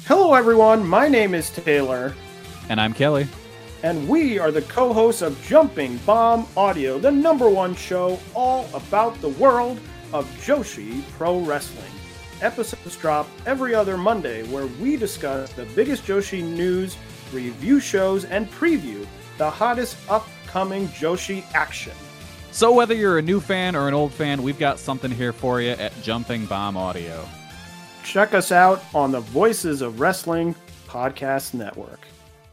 Hello, everyone. My name is Taylor. And I'm Kelly. And we are the co-hosts of Jumping Bomb Audio, the #1 show all about the world of Joshi Pro Wrestling. Episodes drop every other Monday, where we discuss the biggest Joshi news, review shows, and preview the hottest upcoming Joshi action. So whether you're a new fan or an old fan, we've got something here for you at Jumping Bomb Audio. Check us out on the Voices of Wrestling Podcast Network.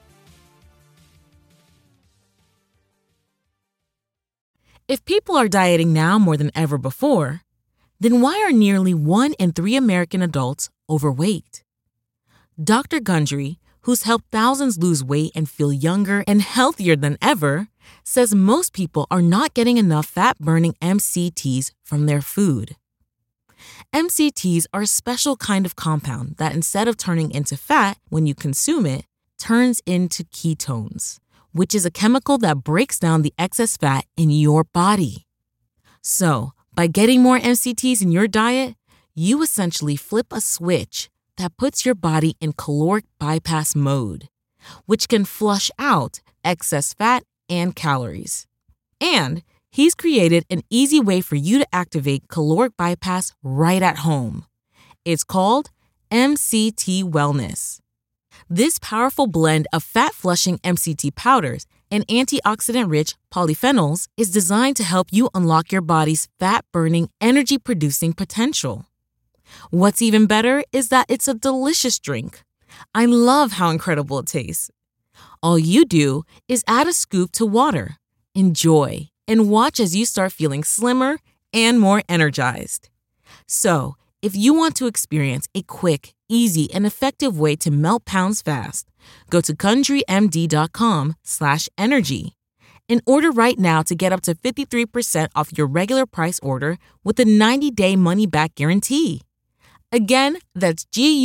If people are dieting now more than ever before, then why are nearly 1 in 3 American adults overweight? Dr. Gundry, who's helped thousands lose weight and feel younger and healthier than ever, says most people are not getting enough fat-burning MCTs from their food. MCTs are a special kind of compound that, instead of turning into fat when you consume it, turns into ketones, which is a chemical that breaks down the excess fat in your body. So, by getting more MCTs in your diet, you essentially flip a switch that puts your body in caloric bypass mode, which can flush out excess fat and calories. And he's created an easy way for you to activate caloric bypass right at home. It's called MCT Wellness. This powerful blend of fat-flushing MCT powders and antioxidant-rich polyphenols is designed to help you unlock your body's fat-burning, energy-producing potential. What's even better is that it's a delicious drink. I love how incredible it tastes. All you do is add a scoop to water, enjoy, and watch as you start feeling slimmer and more energized. So, if you want to experience a quick, easy, and effective way to melt pounds fast, go to GundryMD.com/energy and order right now to get up to 53% off your regular price order with a 90-day money-back guarantee. Again, that's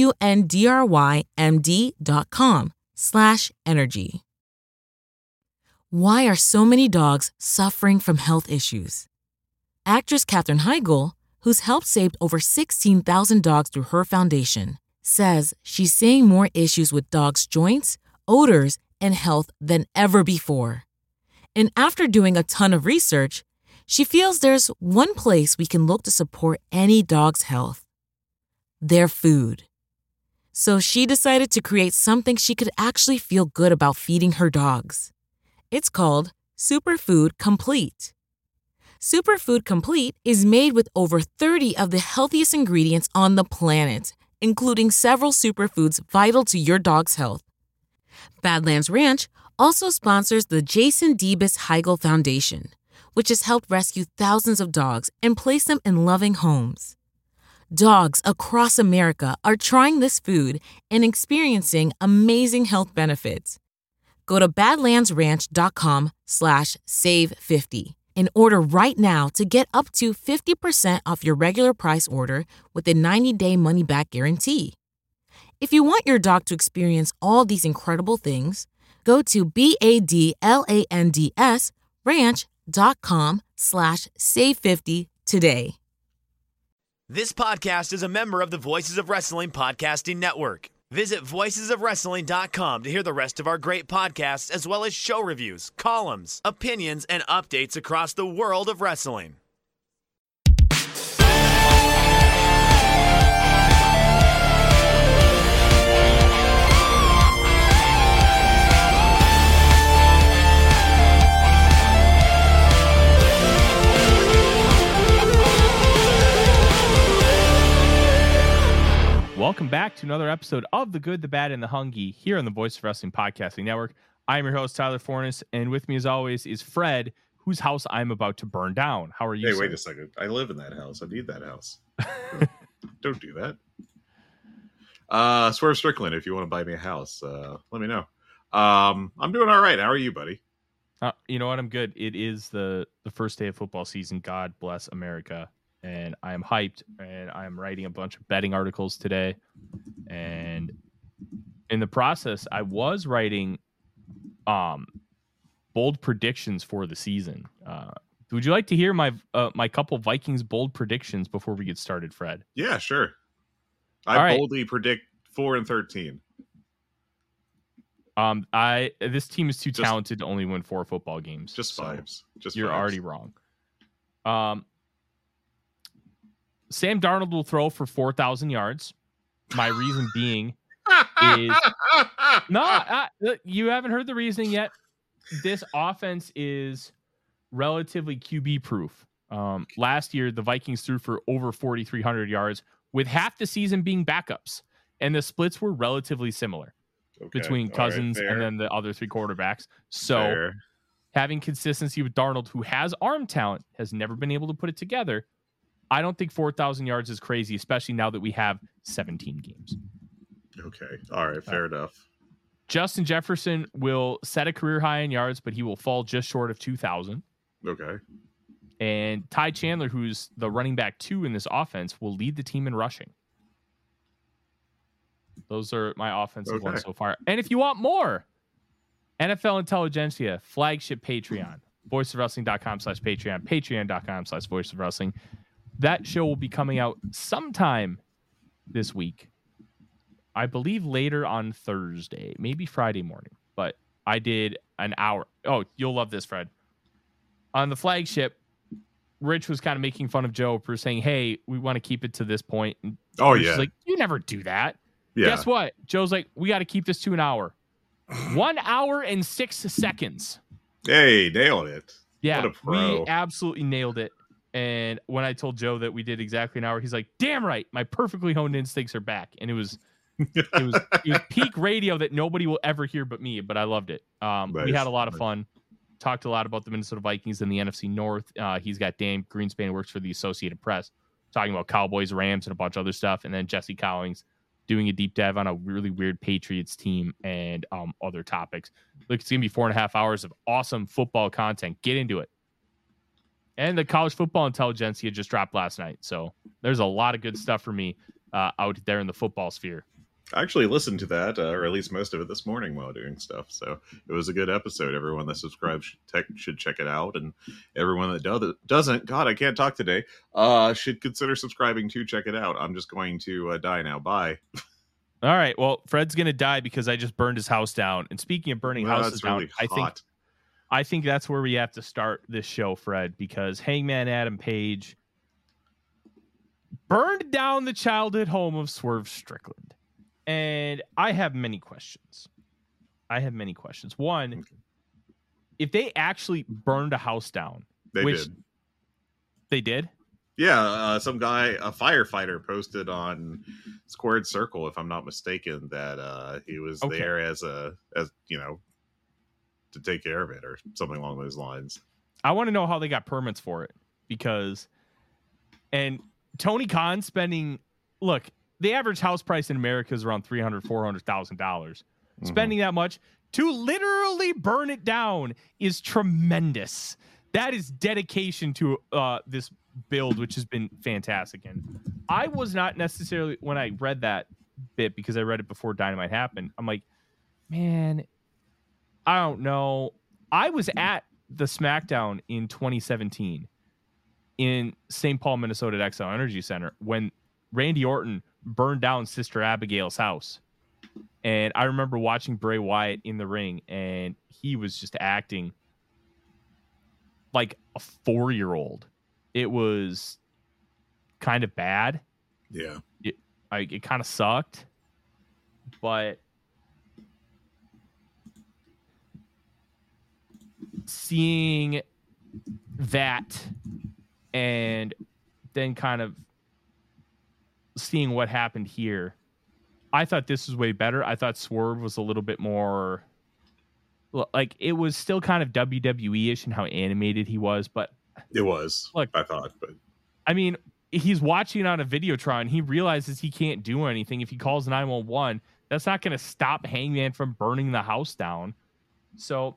GUNDRYMD.com/energy. Why are so many dogs suffering from health issues? Actress Katherine Heigl, who's helped save over 16,000 dogs through her foundation, says she's seeing more issues with dogs' joints, odors, and health than ever before. And after doing a ton of research, she feels there's one place we can look to support any dog's health: their food. So she decided to create something she could actually feel good about feeding her dogs. It's called Superfood Complete. Superfood Complete is made with over 30 of the healthiest ingredients on the planet, including several superfoods vital to your dog's health. Badlands Ranch also sponsors the Jason Debus Heigl Foundation, which has helped rescue thousands of dogs and place them in loving homes. Dogs across America are trying this food and experiencing amazing health benefits. Go to badlandsranch.com/save50 and order right now to get up to 50% off your regular price order with a 90-day money-back guarantee. If you want your dog to experience all these incredible things, go to badlandsranch.com/save50 today. This podcast is a member of the Voices of Wrestling Podcasting Network. Visit voicesofwrestling.com to hear the rest of our great podcasts, as well as show reviews, columns, opinions, and updates across the world of wrestling. Welcome back to another episode of The Good, the Bad, and the Hungy here on the Voice of Wrestling Podcasting Network. I'm your host, Tyler Fornes, and with me as always is Fred, whose house I'm about to burn down. How are you, Hey, sir? wait a second. I live in that house. I need that house. Don't do that. Swerve Strickland, if you want to buy me a house, let me know. I'm doing all right. How are you, buddy? You know what? I'm good. It is the first day of football season. God bless America. And I am hyped, and I'm writing a bunch of betting articles today. And in the process, I was writing bold predictions for the season. Would you like to hear my couple Vikings bold predictions before we get started, Fred? Yeah, sure. I boldly predict 4-13. This team is too talented to only win 4 football games. Just fives. You're already wrong. Sam Darnold will throw for 4,000 yards. My reason being is you haven't heard the reasoning yet. This offense is relatively QB proof. Last year, the Vikings threw for over 4,300 yards with half the season being backups, and the splits were relatively similar between Cousins and then the other 3 quarterbacks. So having consistency with Darnold, who has arm talent, has never been able to put it together. I don't think 4,000 yards is crazy, especially now that we have 17 games. Okay. All right. Fair enough. Justin Jefferson will set a career high in yards, but he will fall just short of 2,000. Okay. And Ty Chandler, who's the running back 2 in this offense, will lead the team in rushing. Those are my offensive ones so far. And if you want more, NFL Intelligentsia, flagship Patreon, voiceofwrestling.com/Patreon, patreon.com/voiceofwrestling. That show will be coming out sometime this week. I believe later on Thursday, maybe Friday morning. But I did an hour. Oh, you'll love this, Fred. On the flagship, Rich was kind of making fun of Joe for saying, hey, we want to keep it to this point. And Rich like, you never do that. Yeah. Guess what? Joe's like, we got to keep this to an hour. 1 hour and 6 seconds. Hey, nailed it. Yeah, what a pro. We absolutely nailed it. And when I told Joe that we did exactly an hour, he's like, damn right. My perfectly honed instincts are back. And it was peak radio that nobody will ever hear but me, but I loved it. We had a lot of fun. Talked a lot about the Minnesota Vikings in the NFC North. He's got Dan Greenspan, who works for the Associated Press, talking about Cowboys, Rams, and a bunch of other stuff. And then Jesse Cowlings doing a deep dive on a really weird Patriots team and other topics. Look, it's going to be 4.5 hours of awesome football content. Get into it. And the college football intelligentsia just dropped last night. So there's a lot of good stuff for me out there in the football sphere. I actually listened to that, or at least most of it this morning while doing stuff. So it was a good episode. Everyone that subscribes should check it out. And everyone that doesn't, God, I can't talk today, should consider subscribing to check it out. I'm just going to die now. Bye. All right. Well, Fred's going to die because I just burned his house down. And speaking of burning houses down, I think that's where we have to start this show, Fred, because Hangman Adam Page burned down the childhood home of Swerve Strickland. And I have many questions. One, if they actually burned a house down, they did? Yeah, some guy, a firefighter, posted on Squared Circle, if I'm not mistaken, that he was there as you know, to take care of it or something along those lines. I want to know how they got permits for it and Tony Khan look, the average house price in America is around $300,000-$400,000. Spending that much to literally burn it down is tremendous. That is dedication to this build, which has been fantastic. And I was not necessarily, when I read that bit, because I read it before Dynamite happened, I'm like, man, I don't know. I was at the SmackDown in 2017 in St. Paul, Minnesota at Xcel Energy Center when Randy Orton burned down Sister Abigail's house. And I remember watching Bray Wyatt in the ring, and he was just acting like a 4-year-old. It was kind of bad. Yeah. It kind of sucked. But seeing that and then kind of seeing what happened here, I thought this was way better. I thought Swerve was a little bit more like, it was still kind of WWE-ish in how animated he was, but it was, look, I thought, but I mean, he's watching on a Videotron. He realizes he can't do anything. If he calls 911, that's not going to stop Hangman from burning the house down. So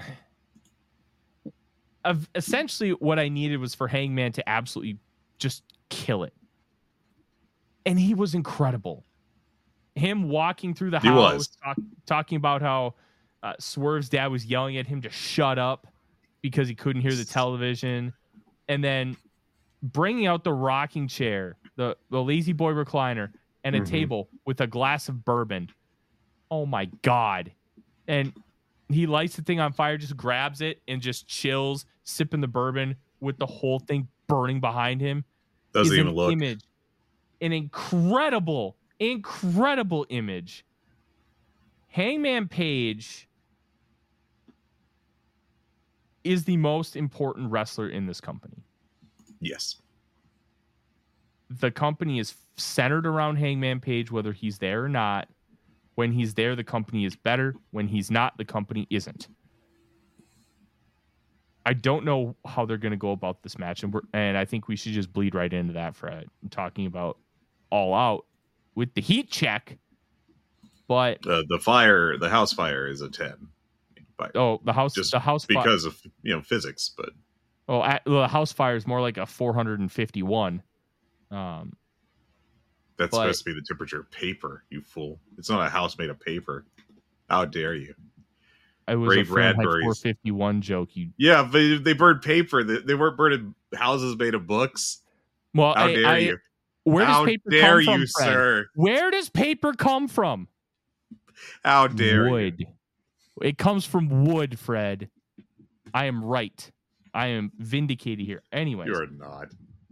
essentially what I needed was for Hangman to absolutely just kill it. And he was incredible. Him walking through the house, talking about how Swerve's dad was yelling at him to shut up because he couldn't hear the television. And then bringing out the rocking chair, the lazy boy recliner, and a table with a glass of bourbon. Oh my God. And he lights the thing on fire, just grabs it and just chills, sipping the bourbon with the whole thing burning behind him. Doesn't even look. Image, an incredible image. Hangman Page is the most important wrestler in this company. Yes. The company is centered around Hangman Page, whether he's there or not. When he's there, the company is better. When he's not, the company isn't. I don't know how they're going to go about this match, and I think we should just bleed right into that, Fred. I'm talking about All Out with the heat check, but the house fire is a 10. The house because of physics, but the house fire is more like a 451. That's supposed to be the temperature of paper, you fool. It's not a house made of paper. How dare you? I was Brave a Fahrenheit Radberries. 451 joke. Yeah, but they burned paper. They weren't burning houses made of books. Well, how dare you? Where does paper come from, Fred? Sir? Where does paper come from? How dare wood. You? It comes from wood, Fred. I am right. I am vindicated here. Anyways. You're not.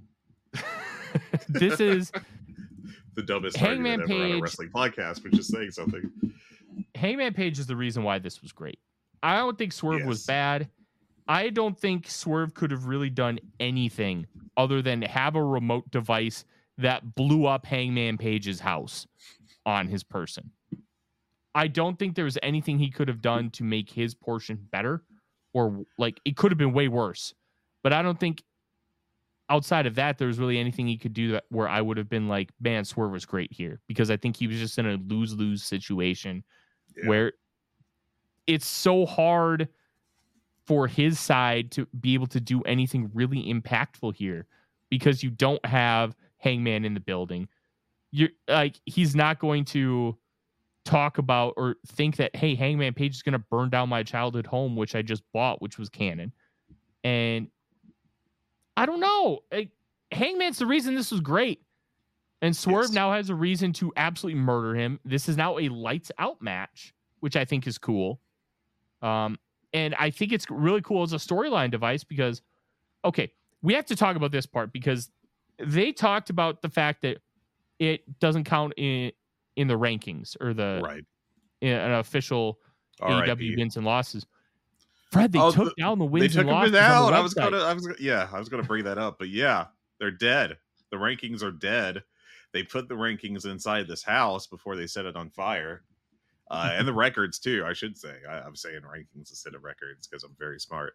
This is the dumbest Hangman argument ever on a Page. wrestling podcast, which is saying something. Hangman Page is the reason why this was great. I don't think Swerve was bad. I don't think Swerve could have really done anything other than have a remote device that blew up Hangman Page's house on his person. I don't think there was anything he could have done to make his portion better, or like it could have been way worse. But I don't think outside of that, there was really anything he could do that where I would have been like, man, Swerve was great here, because I think he was just in a lose-lose situation where it's so hard for his side to be able to do anything really impactful here because you don't have Hangman in the building. You're like, he's not going to talk about or think that, hey, Hangman Page is going to burn down my childhood home, which I just bought, which was canon. And I don't know. Hangman's the reason this was great. And Swerve now has a reason to absolutely murder him. This is now a lights out match, which I think is cool. And I think it's really cool as a storyline device because, okay, we have to talk about this part because they talked about the fact that it doesn't count in the rankings or the an official AEW wins and losses. Fred, they took down the wins and losses. I was gonna bring that up, but yeah, they're dead. The rankings are dead. They put the rankings inside this house before they set it on fire. And the records too, I should say. I'm saying rankings instead of records because I'm very smart.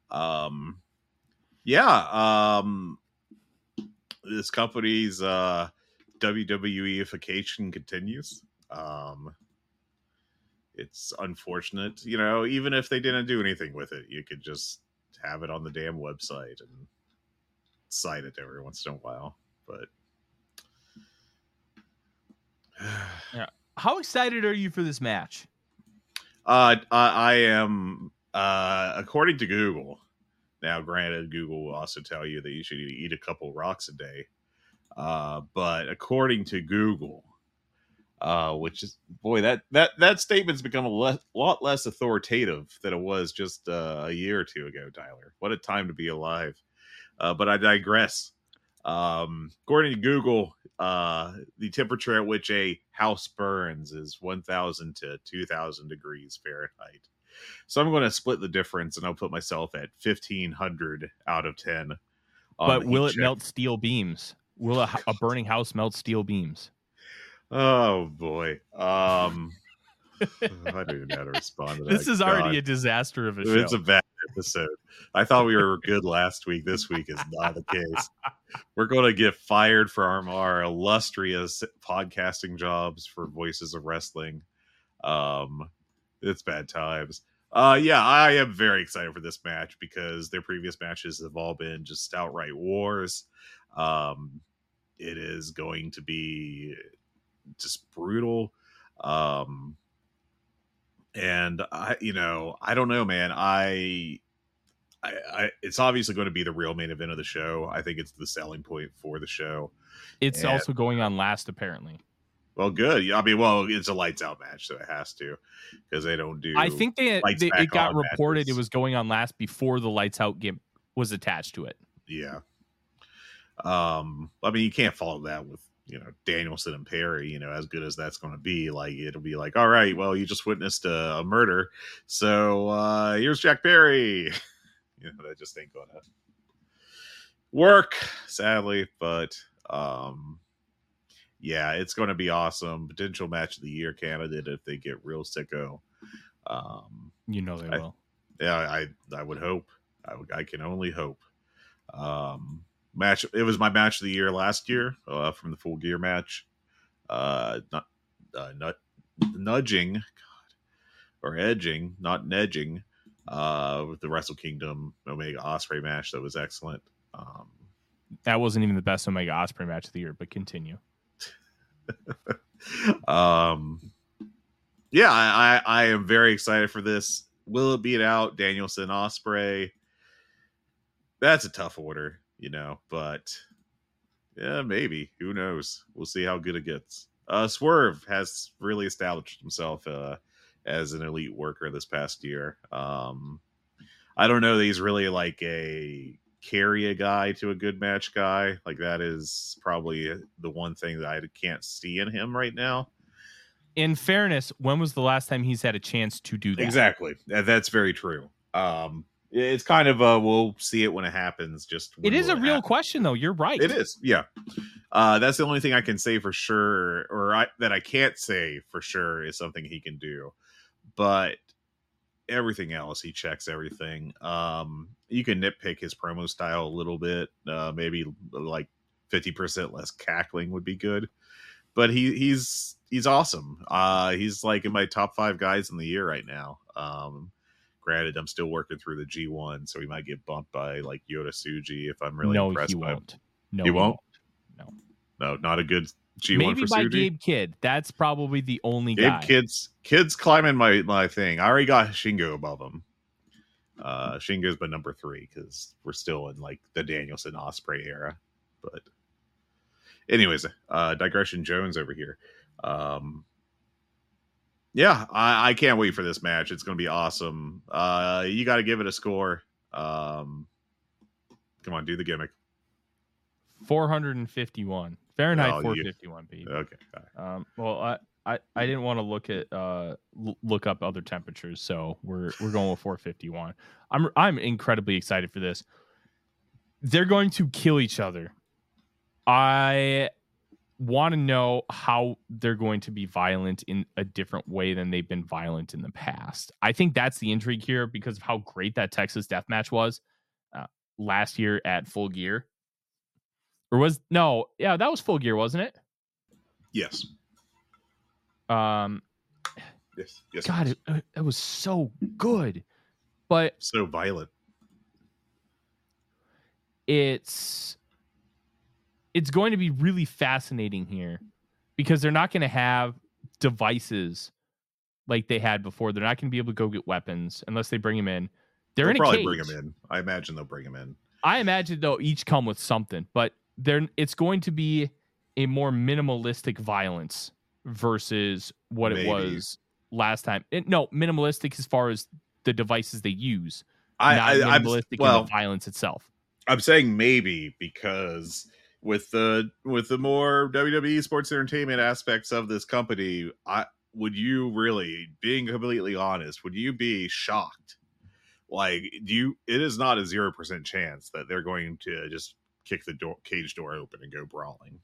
This company's WWEification continues. It's unfortunate, even if they didn't do anything with it, you could just have it on the damn website and cite it every once in a while. But yeah. How excited are you for this match? I am, according to Google. Now, granted, Google will also tell you that you should eat a couple rocks a day. But according to Google, which is, boy, that statement's become a lot less authoritative than it was just a year or two ago, Tyler. What a time to be alive. But I digress. According to Google, the temperature at which a house burns is 1,000 to 2,000 degrees Fahrenheit. So I'm going to split the difference, and I'll put myself at 1,500 out of 10. But will it melt steel beams? Will a burning house melt steel beams? Oh boy. I don't even know how to respond to that. This is already a disaster of a show. It's a bad episode. I thought we were good last week. This week is not the case. We're going to get fired from our illustrious podcasting jobs for Voices of Wrestling. It's bad times. I am very excited for this match because their previous matches have all been just outright wars. It is going to be just brutal. And I don't know, man. I it's obviously going to be the real main event of the show. I think it's the selling point for the show. It's also going on last, apparently. Well, good. Yeah, I mean, well, it's a lights out match, so it has to, because they don't do. I think it got reported matches. it was going on last before the lights out game was attached to it. Yeah. I mean, you can't follow that with, Danielson and Perry, as good as that's going to be. Like, it'll be like, all right, well, you just witnessed a murder, so here's Jack Perry. That just ain't gonna work, sadly. But yeah, it's going to be awesome. Potential match of the year candidate if they get real sicko. They will. Yeah, I would hope. I can only hope. Match. It was my match of the year last year from the Full Gear match. Nudging, God, or edging, not nedging. With the Wrestle Kingdom Omega Ospreay match that was excellent. That wasn't even the best Omega Ospreay match of the year, but continue. Yeah, I am very excited for this. Will it beat out Danielson Ospreay? That's a tough order, but yeah, maybe. Who knows? We'll see how good it gets. Swerve has really established himself as an elite worker this past year. I don't know that he's really like a carry a guy to a good match guy. Like, that is probably the one thing that I can't see in him right now. In fairness, when was the last time he's had a chance to do that? Exactly. That's very true. It's kind of we'll see it when it happens. It is a real question, though. You're right. It is. Yeah. That's the only thing I can say for sure, that I can't say for sure is something he can do. But everything else, he checks everything. You can nitpick his promo style a little bit. Maybe like 50% less cackling would be good. But he's awesome. He's like in my top 5 guys in the year right now. Granted, I'm still working through the G1, so he might get bumped by like Yota Tsuji if I'm really impressed. No, he won't. No, he won't. No, not a good G1 maybe for by Tsuji. Gabe Kidd. That's probably the only guy. Kidd's climbing my thing. I already got Shingo above him. Shingo's my number 3 because we're still in like the Danielson Ospreay era. But anyways, digression Jones over here. Yeah, I can't wait for this match. It's going to be awesome. You got to give it a score. Come on, do the gimmick. 451 Fahrenheit. 451, baby. Okay. Well, I didn't want to look up other temperatures, so we're going with 451. I'm incredibly excited for this. They're going to kill each other. I want to know how they're going to be violent in a different way than they've been violent in the past. I think that's the intrigue here because of how great that Texas Death Match was last year at Full Gear. That was Full Gear, wasn't it? Yes. Yes. God, it was so good, but so violent. It's going to be really fascinating here because they're not going to have devices like they had before. They're not going to be able to go get weapons unless they bring them in. They'll probably bring them in. I imagine they'll bring them in. I imagine they'll each come with something, but it's going to be a more minimalistic violence versus what it was last time. Minimalistic as far as the devices they use. Not minimalistic in the violence itself. I'm saying maybe because with the more WWE sports entertainment aspects of this company, would you really, being completely honest, would you be shocked? Like, it is not a 0% chance that they're going to just kick the cage door open and go brawling.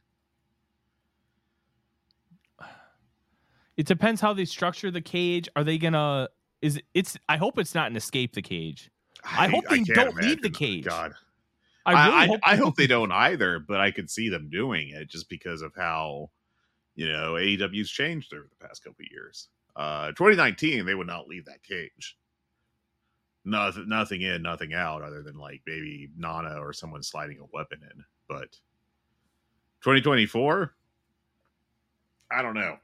It depends how they structure the cage. Are they gonna? I hope it's not an escape the cage. I hope they don't leave the cage. God, I hope they don't either. But I could see them doing it just because of how AEW's changed over the past couple of years. 2019, they would not leave that cage. Nothing in, nothing out, other than like maybe Nana or someone sliding a weapon in. But 2024, I don't know.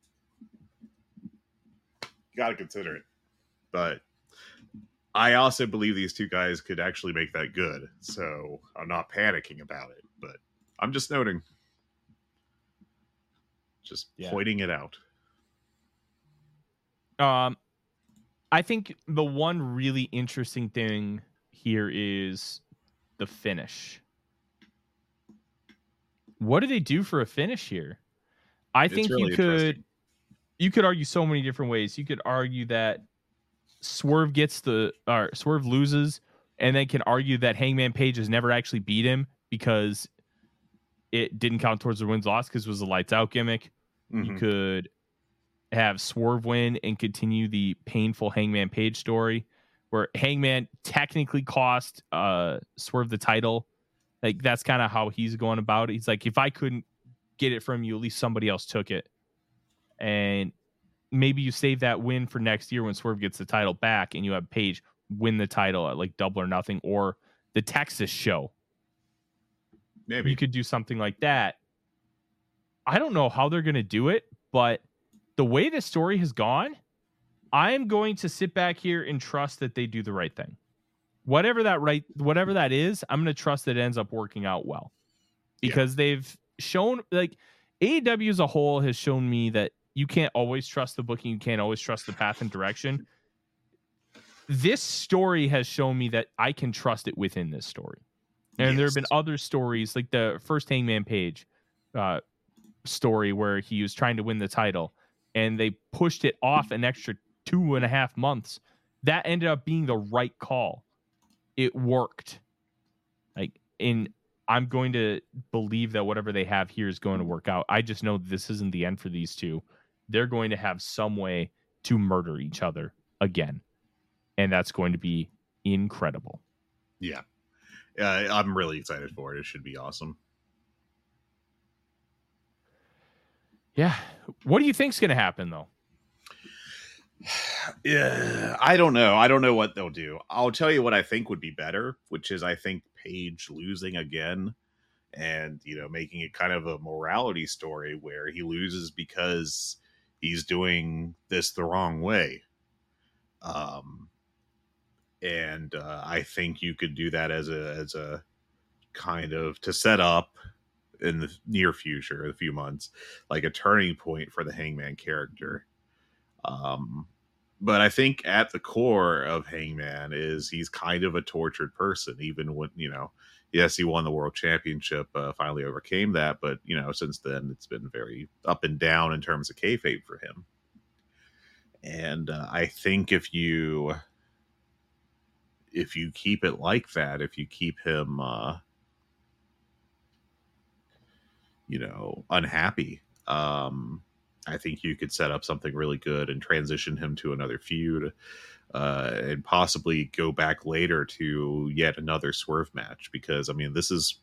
Got to consider it. But I also believe these two guys could actually make that good. So I'm not panicking about it, but I'm just noting. Just pointing it out. I think the one really interesting thing here is the finish. What do they do for a finish here? I think really you could argue so many different ways. You could argue that Swerve loses, and then can argue that Hangman Page has never actually beat him because it didn't count towards the wins loss because it was a lights out gimmick. Mm-hmm. You could have Swerve win and continue the painful Hangman Page story where Hangman technically cost Swerve the title. Like, that's kind of how he's going about it. He's like, if I couldn't get it from you, at least somebody else took it. And maybe you save that win for next year when Swerve gets the title back and you have Page win the title at like Double or Nothing or the Texas show. Maybe you could do something like that. I don't know how they're going to do it, but the way this story has gone, I'm going to sit back here and trust that they do the right thing. Whatever that is, I'm going to trust that it ends up working out well. Because they've shown, like, AEW as a whole has shown me that you can't always trust the booking, you can't always trust the path and direction. This story has shown me that I can trust it within this story. And there have been other stories, like the first Hangman Page story where he was trying to win the title and they pushed it off an extra 2.5 months. That ended up being the right call. It worked. I'm going to believe that whatever they have here is going to work out. I just know this isn't the end for these two. They're going to have some way to murder each other again. And that's going to be incredible. Yeah. I'm really excited for it. It should be awesome. Yeah. What do you think's going to happen, though? Yeah, I don't know. I don't know what they'll do. I'll tell you what I think would be better, which is I think Page losing again and, making it kind of a morality story where he loses because he's doing this the wrong way. And I think you could do that as a kind of to set up in the near future, a few months, like a turning point for the Hangman character. But I think at the core of Hangman is he's kind of a tortured person, even when, yes, he won the world championship, finally overcame that. But, since then it's been very up and down in terms of kayfabe for him. And I think if you keep it like that, if you keep him, unhappy, I think you could set up something really good and transition him to another feud, and possibly go back later to yet another Swerve match. Because, this is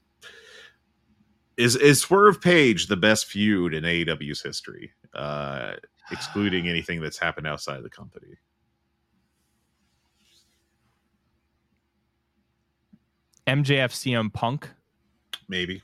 Swerve Page the best feud in AEW's history, excluding anything that's happened outside the company. MJF CM Punk? Maybe.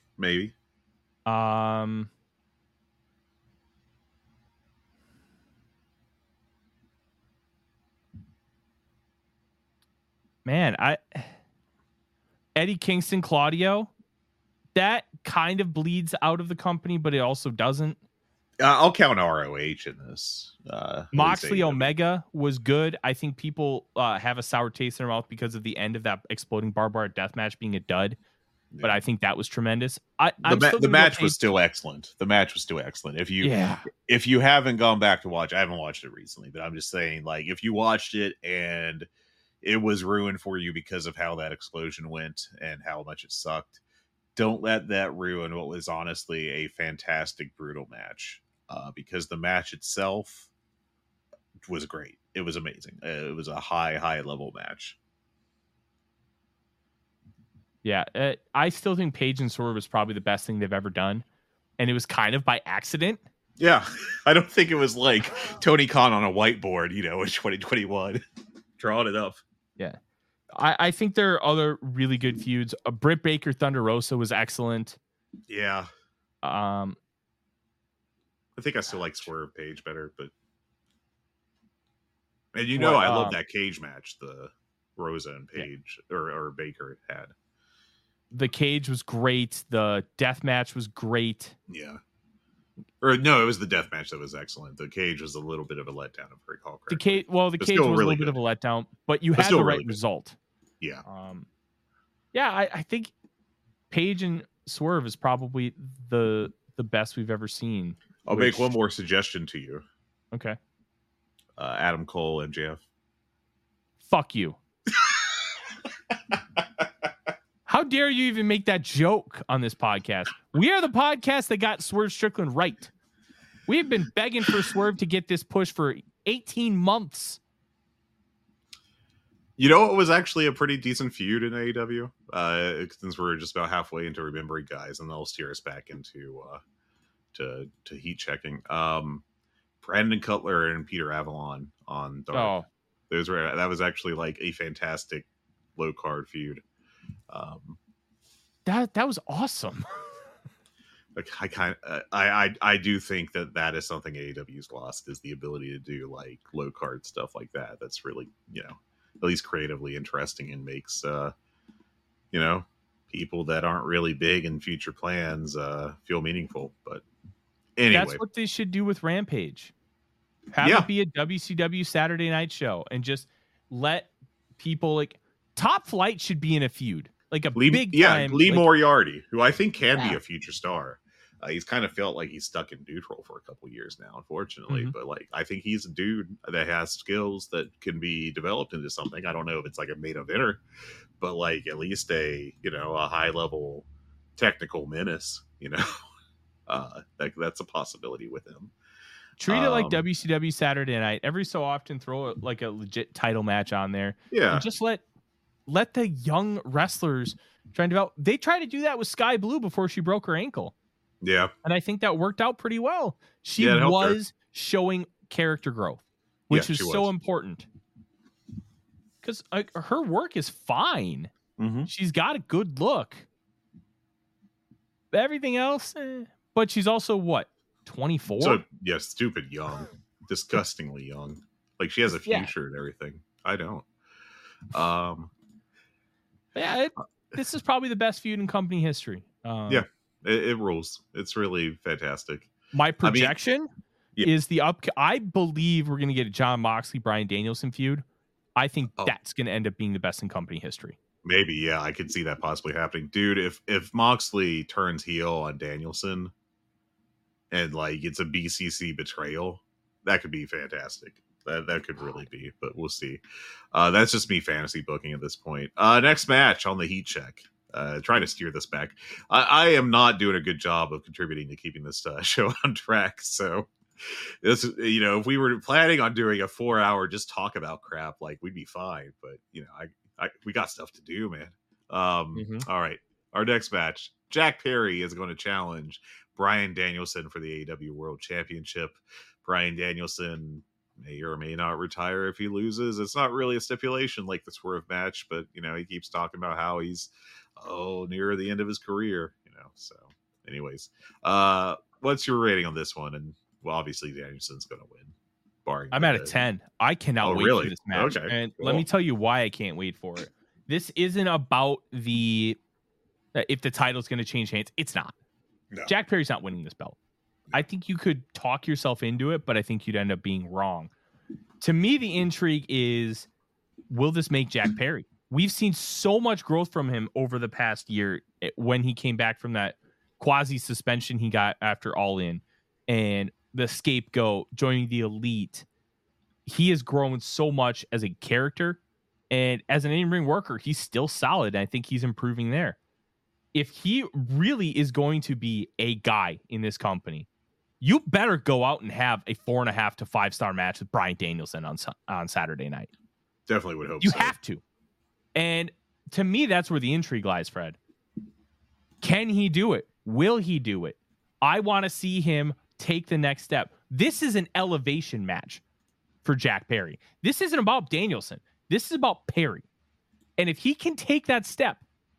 Man, Eddie Kingston, Claudio, that kind of bleeds out of the company, but it also doesn't. I'll count ROH in this. Moxley Omega was good. I think people have a sour taste in their mouth because of the end of that exploding barbed wire death match being a dud. Yeah. But I think that was tremendous. The match was still excellent. The match was still excellent. If you haven't gone back to watch, I haven't watched it recently, but I'm just saying, like, if you watched it and it was ruined for you because of how that explosion went and how much it sucked, don't let that ruin what was honestly a fantastic, brutal match. Because the match itself was great. It was amazing. It was a high level match. Yeah, I still think Page and Swerve was probably the best thing they've ever done. And it was kind of by accident. Yeah, I don't think it was like Tony Khan on a whiteboard, in 2021, drawing it up. Yeah. I think there are other really good feuds. Britt Baker, Thunder Rosa was excellent. Yeah. I think I still like Swerve Page better, but... And I love that cage match the Rosa and Page, or Baker had. The cage was great. The death match was great. Yeah. Or no, it was the death match that was excellent. The cage was a little bit of a letdown, if I recall correctly. The cage was still a really little bit good. of a letdown, but you But had still the really right good. result. Yeah. I think Paige and Swerve is probably the best we've ever seen. I'll make one more suggestion to you. Okay. Adam Cole, MJF. Fuck you. How dare you even make that joke on this podcast? We are the podcast that got Swerve Strickland right. We've been begging for Swerve to get this push for 18 months. You know, it was actually a pretty decent feud in AEW. Since we're just about halfway into remembering guys, and they'll steer us back into to heat checking. Brandon Cutler and Peter Avalon on Dark. That was actually like a fantastic low card feud. That was awesome. Like I do think that is something AEW's lost, is the ability to do like low card stuff like that. That's really, at least creatively interesting, and makes people that aren't really big in future plans feel meaningful. But anyway, that's what they should do with Rampage. Have it be a WCW Saturday night show and just let people like Top Flight should be in a feud. Like a big time. Lee Moriarty, who I think can be a future star. He's kind of felt like he's stuck in neutral for a couple years now, unfortunately. Mm-hmm. But like, I think he's a dude that has skills that can be developed into something. I don't know if it's like a main eventer, but like at least a high level technical menace. That's a possibility with him. Treat it like WCW Saturday night. Every so often, throw like a legit title match on there. Yeah, and just let the young wrestlers try and develop. They tried to do that with Sky Blue before she broke her ankle. Yeah. And I think that worked out pretty well. She was showing character growth, which is so important. Because her work is fine. Mm-hmm. She's got a good look. Everything else, but she's also what, 24? So stupid young, disgustingly young. Like she has a future and everything. I don't. This is probably the best feud in company history. It rules. It's really fantastic. My projection is I believe we're going to get a Jon Moxley, Bryan Danielson feud. I think that's going to end up being the best in company history. Maybe, I could see that possibly happening. Dude, if Moxley turns heel on Danielson and like it's a BCC betrayal, that could be fantastic. That could really be, but we'll see. That's just me fantasy booking at this point. Next match on the heat check. Trying to steer this back. I am not doing a good job of contributing to keeping this show on track. So this, if we were planning on doing a 4-hour just talk about crap, like we'd be fine. But we got stuff to do, man. All right, our next match. Jack Perry is going to challenge Bryan Danielson for the AEW World Championship. Bryan Danielson may or may not retire if he loses. It's not really a stipulation like the Swerve match, but he keeps talking about how he's near the end of his career, so anyways, what's your rating on this one? And well, obviously Danielson's gonna win. I'm at a 10. I cannot wait for this match. Okay, and cool. Let me tell you why I can't wait for it. This isn't about if the title's going to change hands. It's not. No. Jack Perry's not winning this belt. I think you could talk yourself into it, but I think you'd end up being wrong. To me, the intrigue is, will this make Jack Perry? We've seen so much growth from him over the past year when he came back from that quasi suspension he got after All In and the Scapegoat, joining the Elite. He has grown so much as a character, and as an in-ring worker, he's still solid. And I think he's improving there. If he really is going to be a guy in this company, you better go out and have a 4.5 to 5-star match with Bryan Danielson on Saturday night. Definitely would hope you so. have to. And to me, that's where the intrigue lies, Fred. Can he do it? Will he do it? I want to see him take the next step. This is an elevation match for Jack Perry. This isn't about Danielson. This is about Perry. And if he can take that step,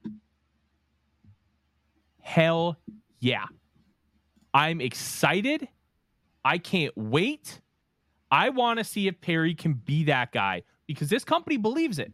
hell yeah. I'm excited. I can't wait. I want to see if Perry can be that guy because this company believes it.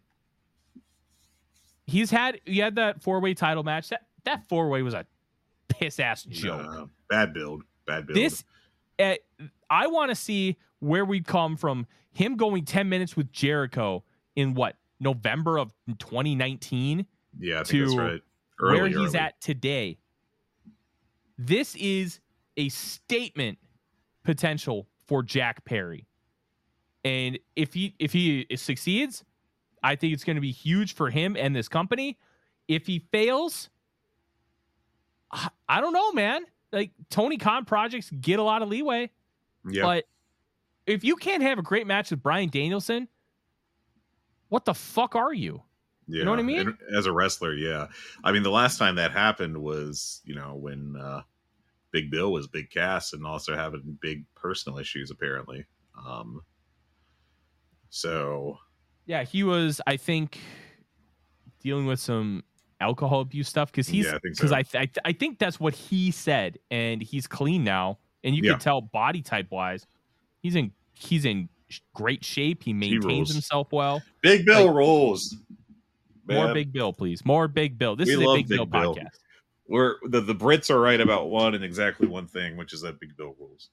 He had that 4-way title match. That 4-way was a piss ass joke. Bad build. Bad build. This, I want to see where we come from him going 10 minutes with Jericho in November of 2019. Yeah, I think that's right. Where he's at today. This is a statement potential for Jack Perry. And if he succeeds, I think it's going to be huge for him and this company. If he fails, I don't know, man. Like, Tony Khan projects get a lot of leeway. Yeah. But if you can't have a great match with Bryan Danielson, what the fuck are you? Yeah. You know what I mean? And as a wrestler, yeah. I mean, the last time that happened was, when Big Bill was Big Cass and also having big personal issues, apparently. So. Yeah, he was, I think, dealing with some alcohol abuse stuff because I think that's what he said, and he's clean now, and you can tell body type wise, he's in great shape. He maintains himself well. Big Bill rules. More Big Bill, please. More Big Bill. This is a Big Bill podcast. We're the Brits are right about one and exactly one thing, which is that Big Bill rules.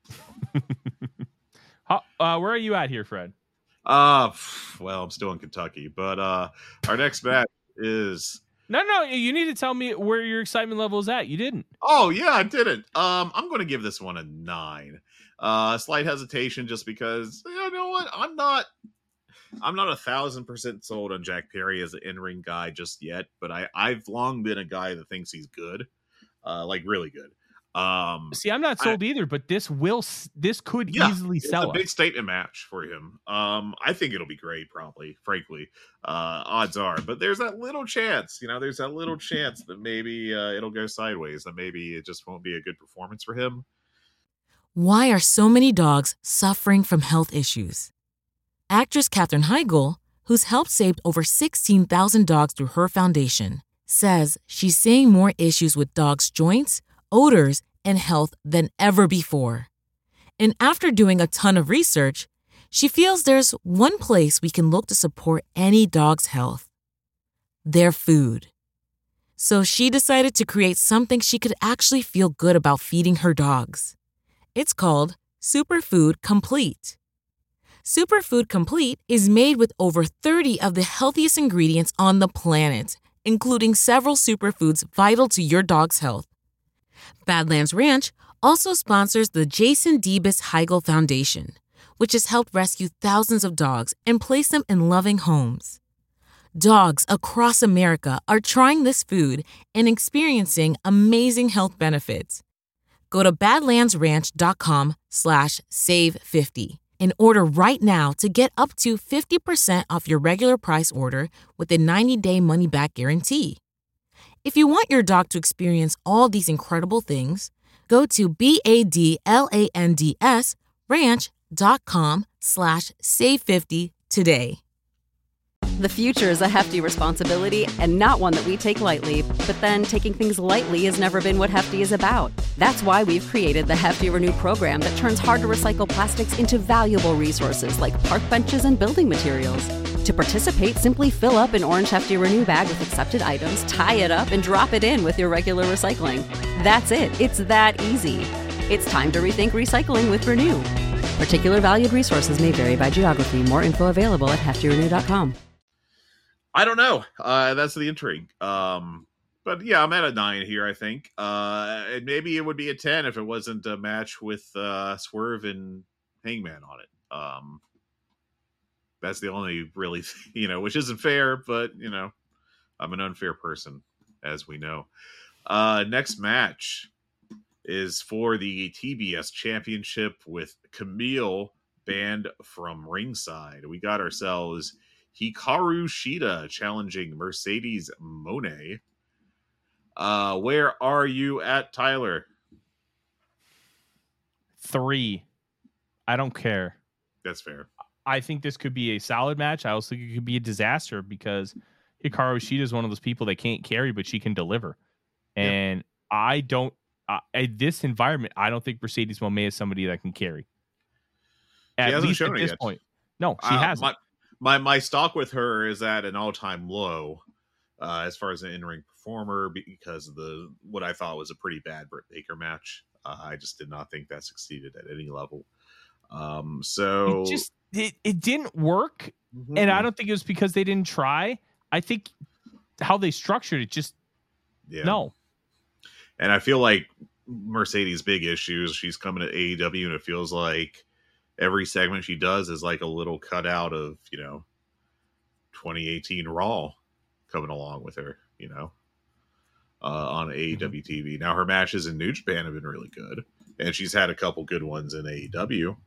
Where are you at here, Fred? Well, I'm still in Kentucky, but our next match is no. You need to tell me where your excitement level is at. You didn't. Oh yeah, I didn't. I'm going to give this one a 9. Slight hesitation, just because you know what, I'm not 1,000% sold on Jack Perry as an in-ring guy just yet, but I've long been a guy that thinks he's good, like really good. See, I'm not sold either, but this could easily sell. It's a big statement match for him. I think it'll be great, probably, frankly. Odds are, but there's that little chance, that maybe it'll go sideways, that maybe it just won't be a good performance for him. Why are so many dogs suffering from health issues? Actress Katherine Heigl, who's helped save over 16,000 dogs through her foundation, says she's seeing more issues with dogs' joints, odors, and health than ever before. And after doing a ton of research, she feels there's one place we can look to support any dog's health: their food. So she decided to create something she could actually feel good about feeding her dogs. It's called Superfood Complete. Superfood Complete is made with over 30 of the healthiest ingredients on the planet, including several superfoods vital to your dog's health. Badlands Ranch also sponsors the Jason Debus Heigl Foundation, which has helped rescue thousands of dogs and place them in loving homes. Dogs across America are trying this food and experiencing amazing health benefits. Go to badlandsranch.com/save50 and order right now to get up to 50% off your regular price order with a 90-day money-back guarantee. If you want your dog to experience all these incredible things, go to badlandsranch.com/save50 today. The future is a hefty responsibility and not one that we take lightly, but then taking things lightly has never been what Hefty is about. That's why we've created the Hefty Renew program that turns hard-to-recycle plastics into valuable resources like park benches and building materials. To participate, simply fill up an orange Hefty Renew bag with accepted items, tie it up, and drop it in with your regular recycling. That's it. It's that easy. It's time to rethink recycling with Renew. Particular valued resources may vary by geography. More info available at heftyrenew.com. I don't know. That's the intrigue. But yeah, I'm at a 9 here, I think. And maybe it would be a 10 if it wasn't a match with Swerve and Hangman on it. That's the only really, which isn't fair, but, I'm an unfair person, as we know. Next match is for the TBS Championship with Camille banned from ringside. We got ourselves Hikaru Shida challenging Mercedes Moné. Where are you at, Tyler? 3. I don't care. That's fair. I think this could be a solid match. I also think it could be a disaster because Hikaru Shida is one of those people that can't carry, but she can deliver. And I don't, in this environment, I don't think Mercedes Moné is somebody that can carry. At least at this point. No, she hasn't. My stock with her is at an all-time low as far as an in-ring performer because of what I thought was a pretty bad Britt Baker match. I just did not think that succeeded at any level. So it didn't work, and I don't think it was because they didn't try. I think how they structured it just no. And I feel like Mercedes' big issues, she's coming to AEW, and it feels like every segment she does is like a little cutout of 2018 Raw coming along with her, on AEW TV. Now her matches in New Japan have been really good, and she's had a couple good ones in AEW.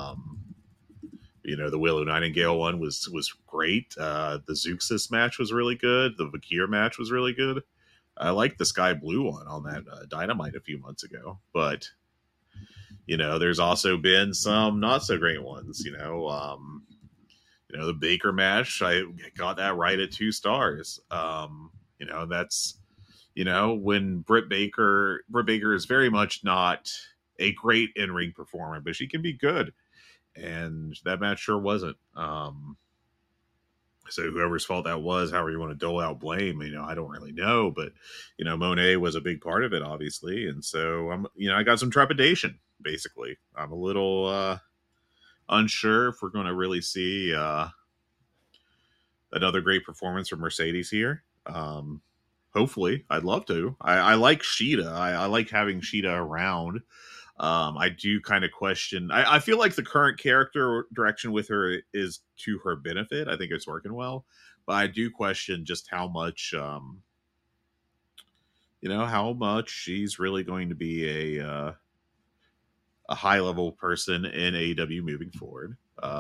The Willow Nightingale one was great. The Zeuxis match was really good. The Vakir match was really good. I liked the Sky Blue one on that Dynamite a few months ago, but there's also been some not so great ones. The Baker match, I got that right at 2 stars. That's when Britt Baker is very much not a great in-ring performer, but she can be good, and that match sure wasn't. So whoever's fault that was, however you want to dole out blame, I don't really know, but Monet was a big part of it, obviously, and so I got some trepidation. Basically, I'm a little unsure if we're going to really see another great performance from Mercedes here. Hopefully, I'd love to. I like Shida. I like having Shida around. I do kind of question. I feel like the current character direction with her is to her benefit. I think it's working well, but I do question just how much, how much she's really going to be a high level person in AEW moving forward.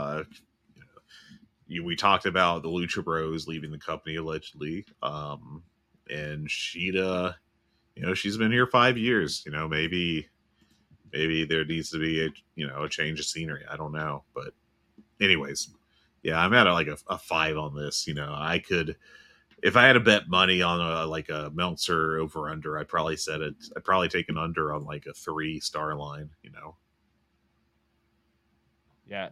We talked about the Lucha Bros leaving the company allegedly, and Shida, she's been here 5 years. Maybe there needs to be a change of scenery. I don't know, but anyways, yeah, I'm at a 5 on this. I could, if I had to bet money on a Meltzer over under, I'd probably take an under on like a 3-star line. Yeah,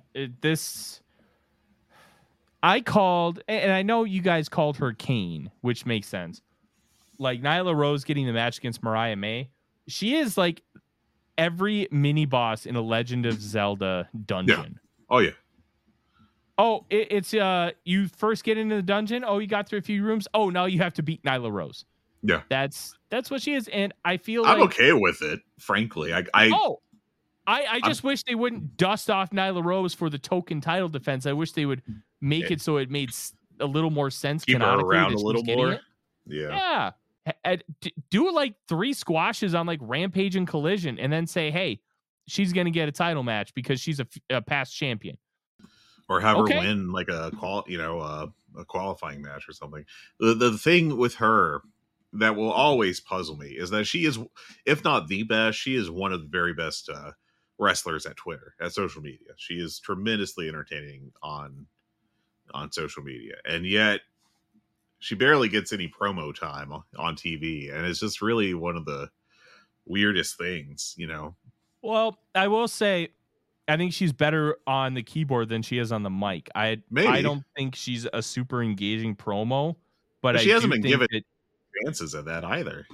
I called, and I know you guys called her Kane, which makes sense. Like Nyla Rose getting the match against Mariah May, she is like every mini boss in a Legend of Zelda dungeon. Yeah. Oh yeah. Oh, it's you first get into the dungeon. Oh, you got through a few rooms. Oh, now you have to beat Nyla Rose. Yeah. That's what she is, and I feel I'm like, okay with it, frankly. I just wish they wouldn't dust off Nyla Rose for the token title defense. I wish they would make it so it made a little more sense. Keep her around a little more. Yeah. Do like 3 squashes on like Rampage and Collision, and then say, hey, she's going to get a title match because she's a past champion. Or have her win like a qualifying match or something. The thing with her that will always puzzle me is that she is, if not the best, she is one of the very best wrestlers at Twitter, at social media. She is tremendously entertaining on social media, and yet she barely gets any promo time on TV, and it's just really one of the weirdest things, Well, I will say, I think she's better on the keyboard than she is on the mic. I don't think she's a super engaging promo, but she hasn't been given chances at that either.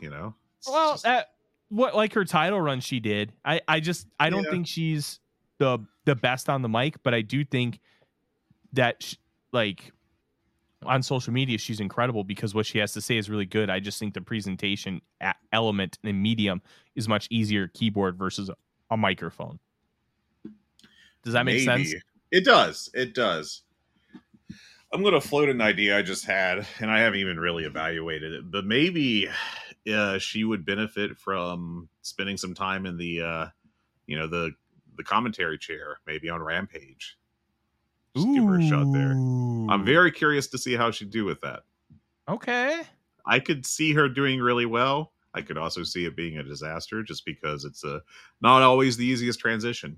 Like her title run she did. I don't think she's the best on the mic, but I do think that on social media she's incredible because what she has to say is really good. I just think the presentation element and medium is much easier keyboard versus a microphone. Does that make sense? It does. I'm going to float an idea I just had, and I haven't even really evaluated it, but maybe she would benefit from spending some time in the commentary chair, maybe on Rampage. Just give her a shot there. I'm very curious to see how she'd do with that. Okay. I could see her doing really well. I could also see it being a disaster just because it's not always the easiest transition,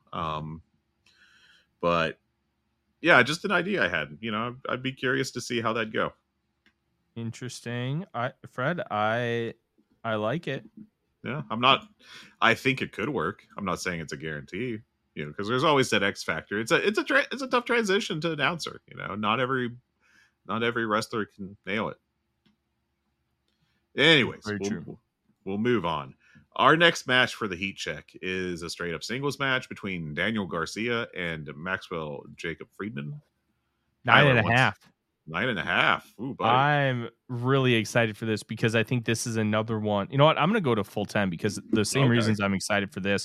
but yeah, just an idea I had. I'd be curious to see how that'd go. Interesting. Fred, I like it. Yeah, I think it could work. I'm not saying it's a guarantee, because there's always that X factor. It's a tough transition to announcer. Not every wrestler can nail it. Anyways, we'll move on. Our next match for the heat check is a straight up singles match between Daniel Garcia and Maxwell Jacob Friedman. 9.5. 9.5. Ooh, buddy. I'm really excited for this because I think this is another one. You know what? I'm going to go to full 10 because the same reasons I'm excited for this.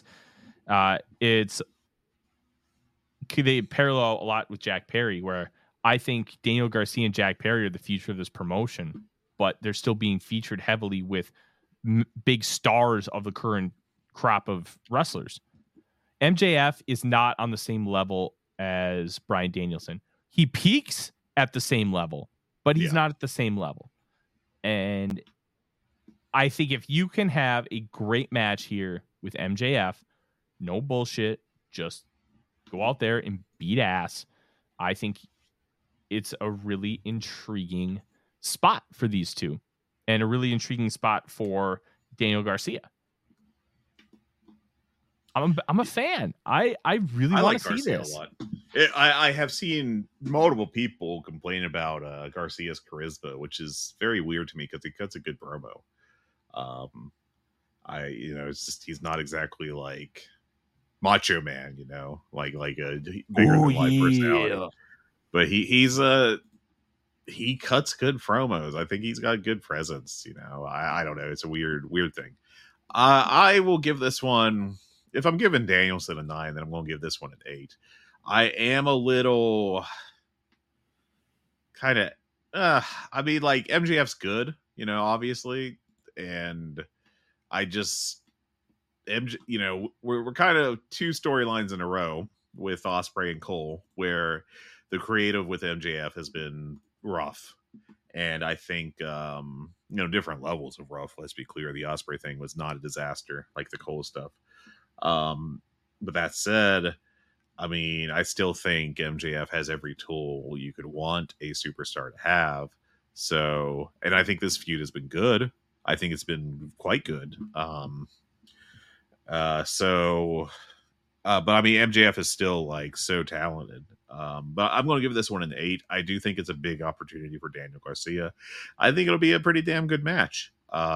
They parallel a lot with Jack Perry, where I think Daniel Garcia and Jack Perry are the future of this promotion, but they're still being featured heavily with big stars of the current crop of wrestlers. MJF is not on the same level as Bryan Danielson. He peaks at the same level, but he's not at the same level. And I think if you can have a great match here with MJF, no bullshit, just go out there and beat ass, I think it's a really intriguing spot for these two and a really intriguing spot for Daniel Garcia. I'm a fan. I really want to see this. A lot. I have seen multiple people complain about Garcia's charisma, which is very weird to me because he cuts a good promo. It's just he's not exactly like Macho Man, like a bigger than life personality. But he cuts good promos. I think he's got good presence. I don't know. It's a weird thing. I will give this one. If I'm giving Danielson a 9, then I'm going to give this one an 8. I am a little kind of, like MJF's good, obviously. And I just, we're kind of two storylines in a row with Ospreay and Cole, where the creative with MJF has been rough. And I think, different levels of rough. Let's be clear. The Ospreay thing was not a disaster like the Cole stuff. But that said, I still think MJF has every tool you could want a superstar to have. So, and I think this feud has been good. I think it's been quite good. But MJF is still so talented. But I'm going to give this one an 8. I do think it's a big opportunity for Daniel Garcia. I think it'll be a pretty damn good match.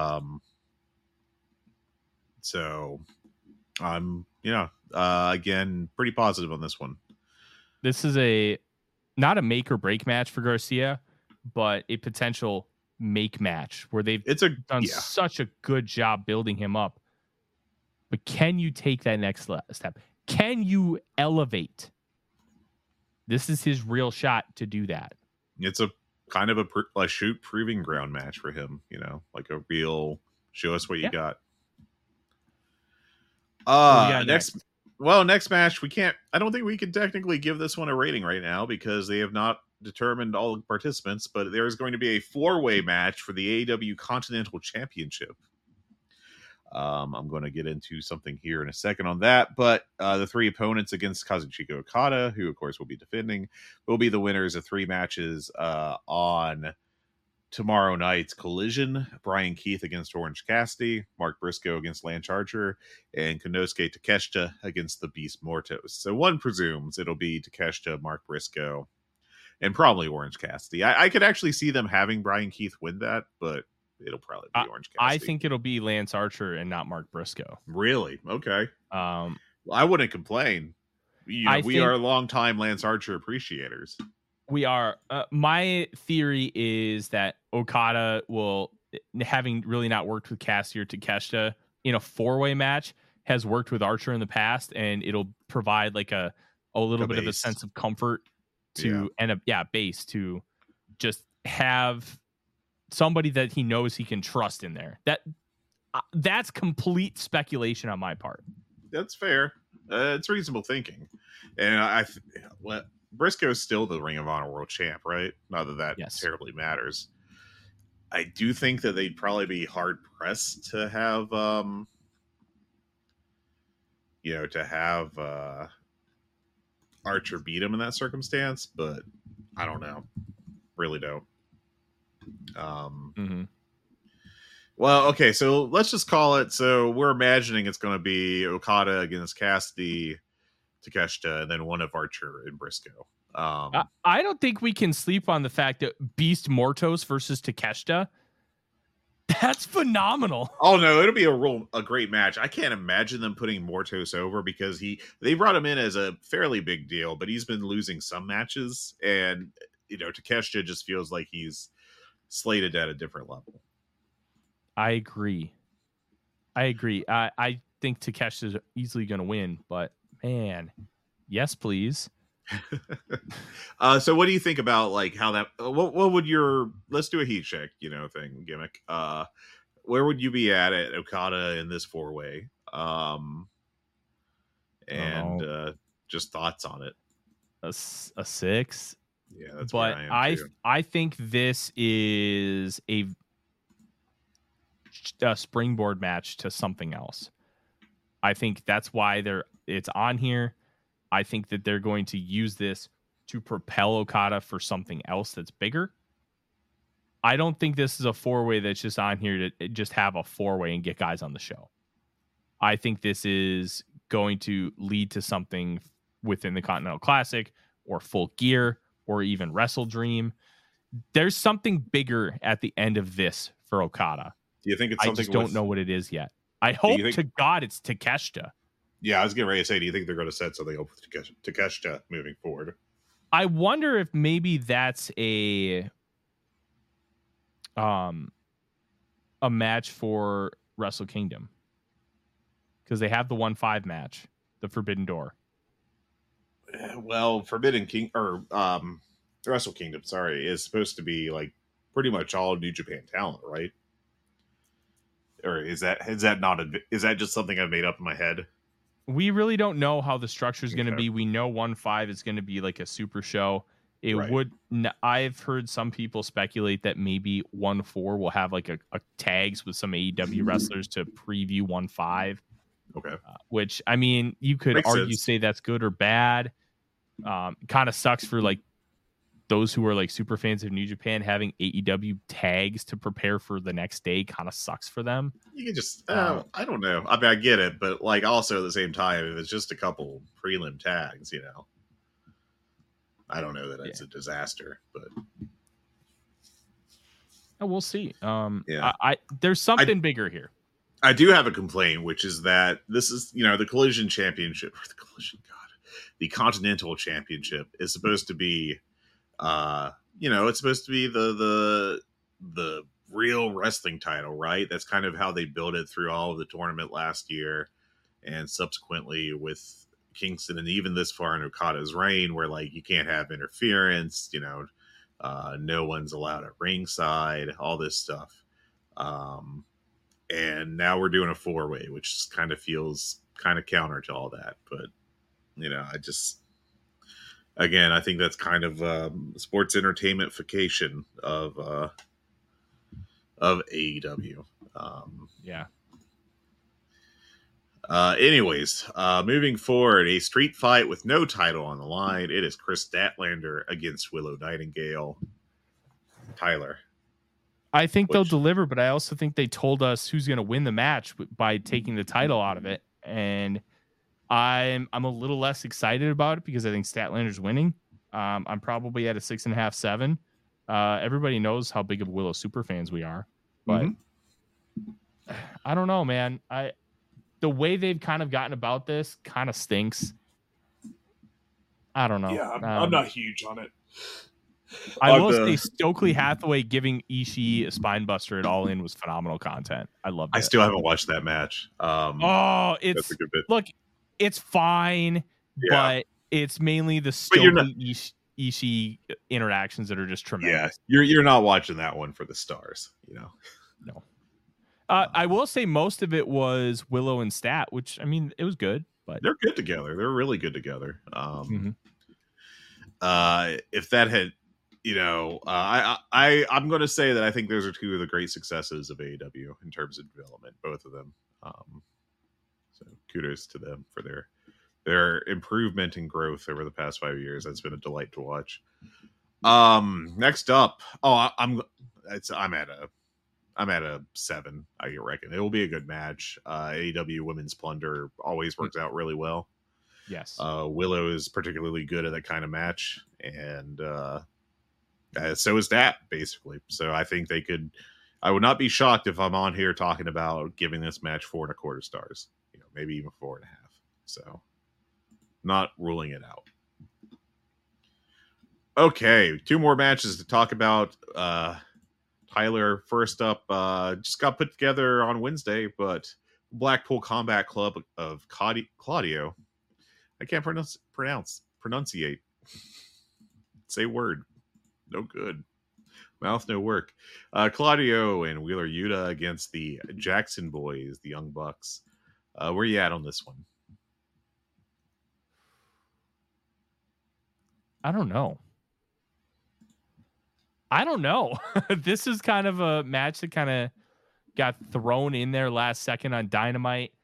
I'm again pretty positive on this one. This is not a make or break match for Garcia, but a potential make match where they've done such a good job building him up. But can you take that next step? Can you elevate? This is his real shot to do that. It's a kind of a shoot proving ground match for him, like a real show us what you got. Next match, I don't think we can technically give this one a rating right now because they have not determined all the participants, but there is going to be a 4-way match for the AEW Continental Championship. I'm going to get into something here in a second on that, but the 3 opponents against Kazuchika Okada, who of course will be defending, will be the winners of 3 matches on tomorrow night's Collision. Brian Keith against Orange Cassidy, Mark Briscoe against Lance Archer, and Konosuke Takeshita against the Beast Mortos. So one presumes it'll be Takeshita, Mark Briscoe, and probably Orange Cassidy. I could actually see them having Brian Keith win that, but it'll probably be Orange Cassidy. I think it'll be Lance Archer and not Mark Briscoe. Really? Okay. Well, I wouldn't complain. We are longtime Lance Archer appreciators. We are. My theory is that Okada will, having really not worked with Cassidy or Takeshita in a 4-way match, has worked with Archer in the past, and it'll provide a little bit of a sense of comfort to base to just have somebody that he knows he can trust in there. That's complete speculation on my part. That's fair. It's reasonable thinking, and Briscoe's still the Ring of Honor World Champ, right? Not that terribly matters. I do think that they'd probably be hard pressed to have, Archer beat him in that circumstance, but I don't know. Really don't. Well, okay, so let's just call it. So we're imagining it's going to be Okada against Cassidy, Takeshita, and then one of Archer and Briscoe. I don't think we can sleep on the fact that Beast Mortos versus Takeshita, That's phenomenal. Oh no, it'll be a great match. I can't imagine them putting Mortos over because they brought him in as a fairly big deal, but he's been losing some matches, and Takeshita just feels like he's slated at a different level. I agree. I think Takeshita's easily going to win, but man, yes, please. So what do you think about like how that what would let's do a heat check thing gimmick, where would you be at Okada in this 4-way, and just thoughts on it? A 6. Yeah, that's but where I am too. I think this is a springboard match to something else. I think that's why it's on here. I think that they're going to use this to propel Okada for something else that's bigger. I don't think this is a 4-way that's just on here to just have a 4-way and get guys on the show. I think this is going to lead to something within the Continental Classic or Full Gear or even Wrestle Dream. There's something bigger at the end of this for Okada. Do you think it's something? I just don't know what it is yet. I hope to God it's Takeshita. Yeah, I was getting ready to say, do you think they're going to set something up with Takeshita moving forward? I wonder if maybe that's a match for Wrestle Kingdom, because they have the 1-5 match, the Forbidden Door. Well, Wrestle Kingdom, is supposed to be like pretty much all New Japan talent, right? Or is that just something I've made up in my head? We really don't know how the structure is going to be. We know 1-5 is going to be like a super show. I've heard some people speculate that maybe 1-4 will have like a tags with some AEW wrestlers to preview 1-5. Okay. Which, I mean, you could say that's good or bad. Kind of sucks for like those who are like super fans of New Japan, having AEW tags to prepare for the next day kind of sucks for them. You can just, I don't know. I mean, I get it, but like also at the same time, if it's just a couple prelim tags, I don't know that it's a disaster, but we'll see. There's something bigger here. I do have a complaint, which is that this is, the Collision Championship, or the Continental Championship is supposed to be, it's supposed to be the real wrestling title, right? That's kind of how they built it through all of the tournament last year, and subsequently with Kingston, and even this far in Okada's reign, where like you can't have interference, no one's allowed at ringside, all this stuff. And now we're doing a 4-way, which kind of feels kind of counter to all that. But I think that's kind of sports entertainment-fication of AEW. Anyways, moving forward, a street fight with no title on the line. It is Chris Statlander against Willow Nightingale. Tyler. I think they'll deliver, but I also think they told us who's going to win the match by taking the title out of it. And I'm a little less excited about it because I think Statlander's winning. I'm probably at a 6.5, 7. Everybody knows how big of Willow super fans we are, but I don't know, man. The way they've kind of gotten about this kind of stinks. I don't know. Yeah, I'm not huge on it. I will say Stokely Hathaway giving Ishii a spine buster at All In was phenomenal content. I love it. I still haven't watched that match. It's a good bit. Look, it's fine, but it's mainly the Stokely Ishii interactions that are just tremendous. Yeah, you're not watching that one for the stars, No. I will say most of it was Willow and Stat, which, I mean, it was good, but they're good together. They're really good together. If that had, I'm going to say that I think those are two of the great successes of AEW in terms of development, both of them. So kudos to them for their improvement and growth over the past 5 years. That's been a delight to watch. Next up, I'm at a 7. I reckon it will be a good match. AEW Women's Plunder always works out really well. Yes. Willow is particularly good at that kind of match, and so is that basically. So I think they could. I would not be shocked if I'm on here talking about giving this match 4.25 stars. Maybe even 4.5. So, not ruling it out. Okay, 2 more matches to talk about. Tyler, first up, just got put together on Wednesday, but Blackpool Combat Club of Claudio. I can't pronunciate. Say word. No good. Mouth no work. Claudio and Wheeler Yuta against the Jackson Boys, the Young Bucks. Where you at on this one? I don't know. This is kind of a match that kind of got thrown in there last second on Dynamite.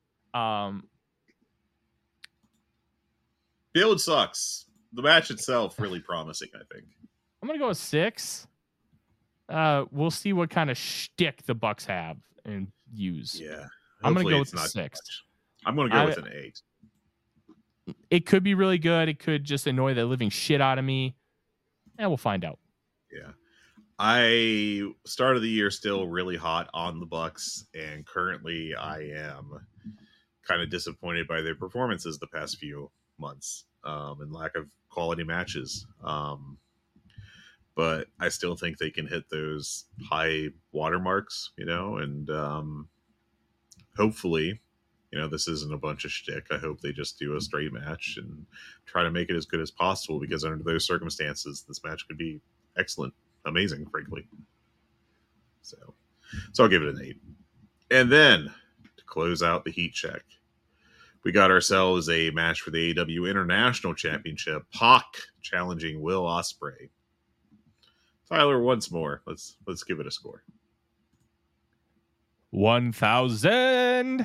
Build sucks. The match itself really promising, I think. I'm going to go with 6. We'll see what kind of shtick the Bucks have and use. Yeah. I'm going to go with not 6. I'm going to go with an 8. It could be really good. It could just annoy the living shit out of me. And we'll find out. Yeah. I started the year still really hot on the Bucks, and currently I am kind of disappointed by their performances the past few months, and lack of quality matches. But I still think they can hit those high watermarks, and hopefully, this isn't a bunch of shtick. I hope they just do a straight match and try to make it as good as possible, because under those circumstances, this match could be excellent, amazing, frankly. So I'll give it an 8. And then to close out the heat check, we got ourselves a match for the AEW International Championship. Pac challenging Will Ospreay. Tyler, once more, let's give it a score. 1,000.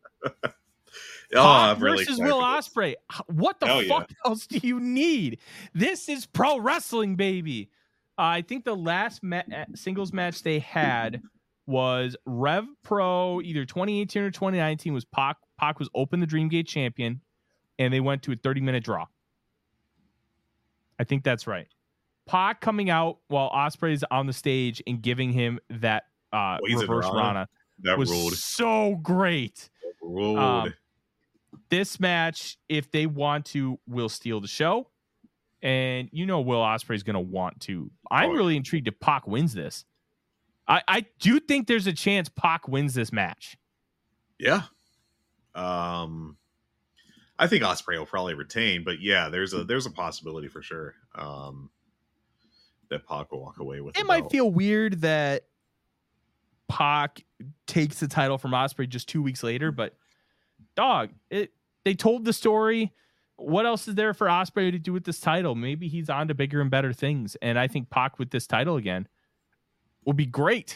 I'm really versus excited Will for this. Ospreay. What the Hell fuck else do you need? This is pro wrestling, baby. I think the last singles match they had was Rev Pro, either 2018 or 2019. Was Pac? Pac was Open the Dreamgate champion, and they went to a 30-minute draw. I think that's right. Pac coming out while Ospreay is on the stage and giving him that reverse Rana. That was ruled. so great. Ruled. This match, if they want to, will steal the show. And Will Ospreay is going to want to. I'm really intrigued if Pac wins this. I do think there's a chance Pac wins this match. Yeah. I think Ospreay will probably retain, but yeah, there's a possibility for sure that Pac will walk away with it. Might feel weird that Pac takes the title from Ospreay just 2 weeks later, but they told the story. What else is there for Ospreay to do with this title? Maybe he's on to bigger and better things. And I think Pac with this title again will be great.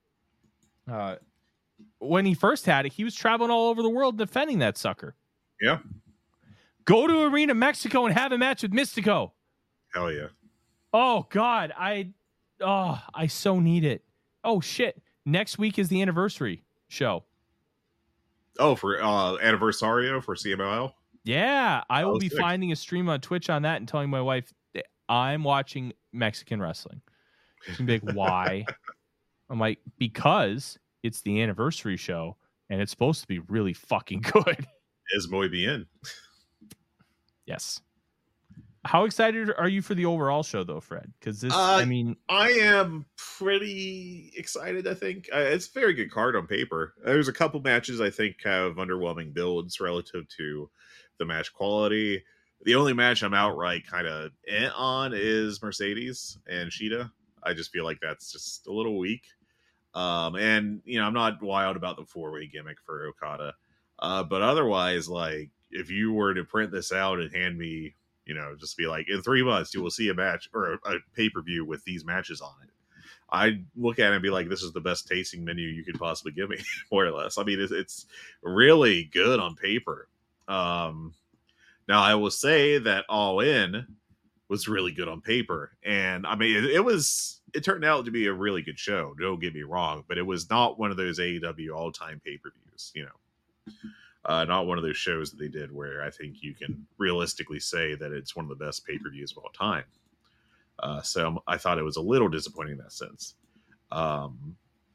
When he first had it, he was traveling all over the world defending that sucker. Yeah. Go to Arena Mexico and have a match with Mystico. Hell yeah. Oh God. I so need it. Oh shit. Next week is the anniversary show. Oh, for Anniversario for CMLL? Yeah, I will be sick. finding a stream on Twitch on that and telling my wife that I'm watching Mexican wrestling. She's gonna be like, why? I'm like, because it's the anniversary show and it's supposed to be really fucking good. Es muy bien. Yes. How excited are you for the overall show, though, Fred? Because this, I am pretty excited, I think. It's a very good card on paper. There's a couple matches I think have underwhelming builds relative to the match quality. The only match I'm outright kind of on is Mercedes and Shida. I just feel like that's just a little weak. And, I'm not wild about the 4-way gimmick for Okada. But otherwise, like, if you were to print this out and hand me, just be like, in 3 months, you will see a match or a pay-per-view with these matches on it, I'd look at it and be like, this is the best tasting menu you could possibly give me, more or less. I mean, it's really good on paper. Now, I will say that All In was really good on paper. And, I mean, it turned out to be a really good show. Don't get me wrong. But it was not one of those AEW all-time pay-per-views, not one of those shows that they did where I think you can realistically say that it's one of the best pay-per-views of all time. So I thought it was a little disappointing in that sense.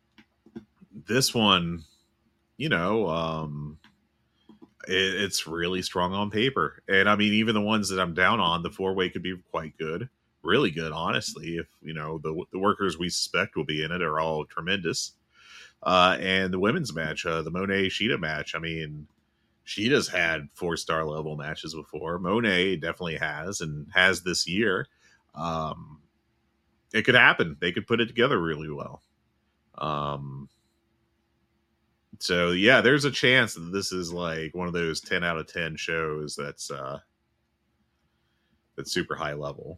this one, it's really strong on paper. And I mean, even the ones that I'm down on, the 4-way could be quite good, really good, honestly. If, the workers we suspect will be in it are all tremendous. And the women's match, the Monet Shida match, I mean, Shida's had 4-star level matches before. Monet definitely has, and has this year. It could happen. They could put it together really well. So yeah, there's a chance that this is like one of those 10 out of 10 shows that's super high level.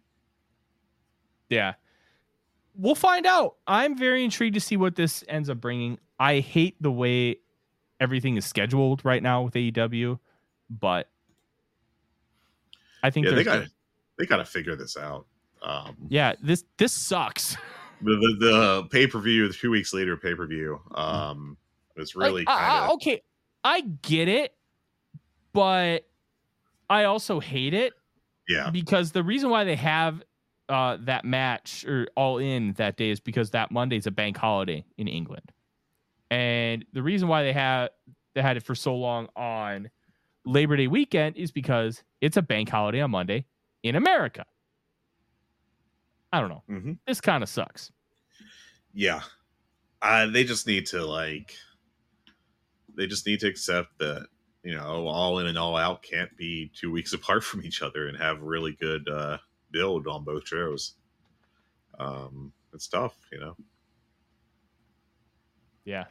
Yeah. We'll find out. I'm very intrigued to see what this ends up bringing. I hate the way everything is scheduled right now with AEW, but I think they got to figure this out. This sucks. The pay-per-view, the 2 weeks later pay-per-view, was really kind of okay. I get it, but I also hate it. Yeah, because the reason why they have that match or All In that day is because that Monday's a bank holiday in England, and the reason why they had it for so long on Labor Day weekend is because it's a bank holiday on Monday in America. I don't know. Mm-hmm. This kind of sucks. Yeah, they just need to accept that All In and All Out can't be 2 weeks apart from each other and have really good build on both shows. It's tough, Yeah.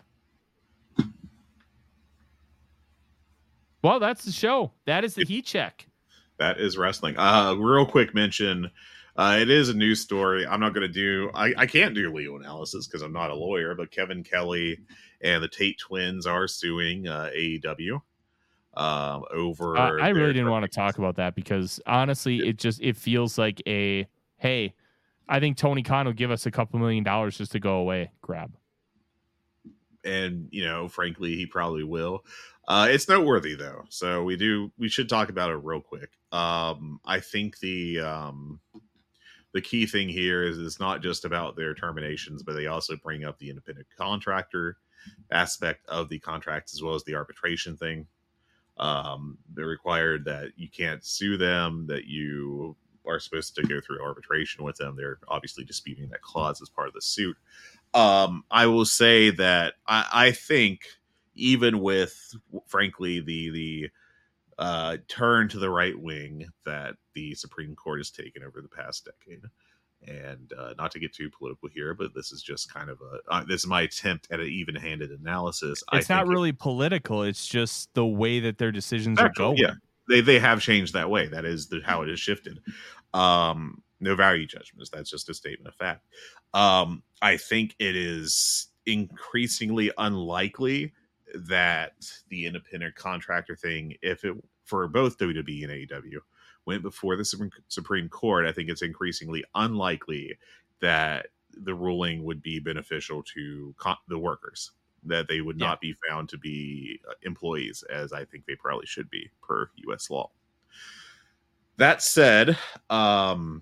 Well, that's the show. That is the heat check. That is wrestling. Real quick mention. It is a news story. I'm not going to do... I can't do legal analysis because I'm not a lawyer, but Kevin Kelly and the Tate twins are suing AEW over... I really didn't want to talk about that because, honestly, it feels like hey, I think Tony Khan will give us a couple $1 million just to go away grab. And, frankly, he probably will. It's noteworthy, though. So we should talk about it real quick. I think the key thing here is it's not just about their terminations, but they also bring up the independent contractor aspect of the contracts as well as the arbitration thing. They're required that you can't sue them, that you are supposed to go through arbitration with them. They're obviously disputing that clause as part of the suit. I will say that I think even with, frankly, the turn to the right wing that the Supreme Court has taken over the past decade, and not to get too political here, but this is just kind of this is my attempt at an even-handed analysis. It's not really political. It's just the way that their decisions are going. Yeah, they have changed that way. That is how it has shifted. No value judgments. That's just a statement of fact. I think it is increasingly unlikely that the independent contractor thing, if it for both WWE and AEW, went before the Supreme Court, I think it's increasingly unlikely that the ruling would be beneficial to the workers, that they would not be found to be employees, as I think they probably should be per U.S. law. That said, how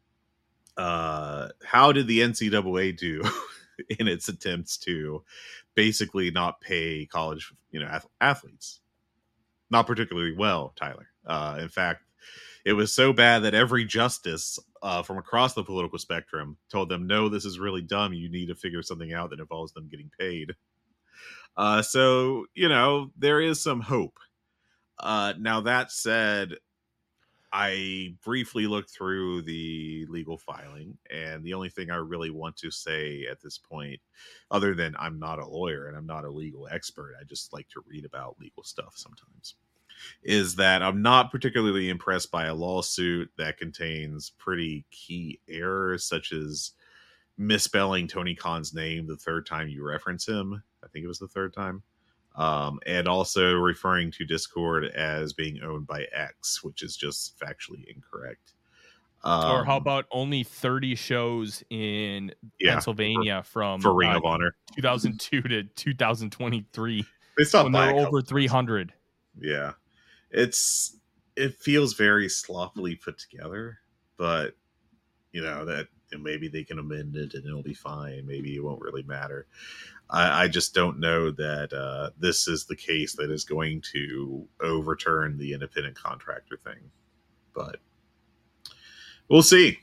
did the NCAA do in its attempts to basically not pay college, athletes? Not particularly well, Tyler. In fact, it was so bad that every justice from across the political spectrum told them, no, this is really dumb. You need to figure something out that involves them getting paid. So, there is some hope. Now, that said, I briefly looked through the legal filing, and the only thing I really want to say at this point, other than I'm not a lawyer and I'm not a legal expert, I just like to read about legal stuff sometimes, is that I'm not particularly impressed by a lawsuit that contains pretty key errors, such as misspelling Tony Khan's name the third time you reference him. I think it was the third time. And also referring to Discord as being owned by X, which is just factually incorrect. Or how about only 30 shows in Pennsylvania for Ring of Honor 2002 to 2023? They stopped when by they're over 300. Yeah, it feels very sloppily put together, but that maybe they can amend it and it'll be fine. Maybe it won't really matter. I just don't know that this is the case that is going to overturn the independent contractor thing. But we'll see.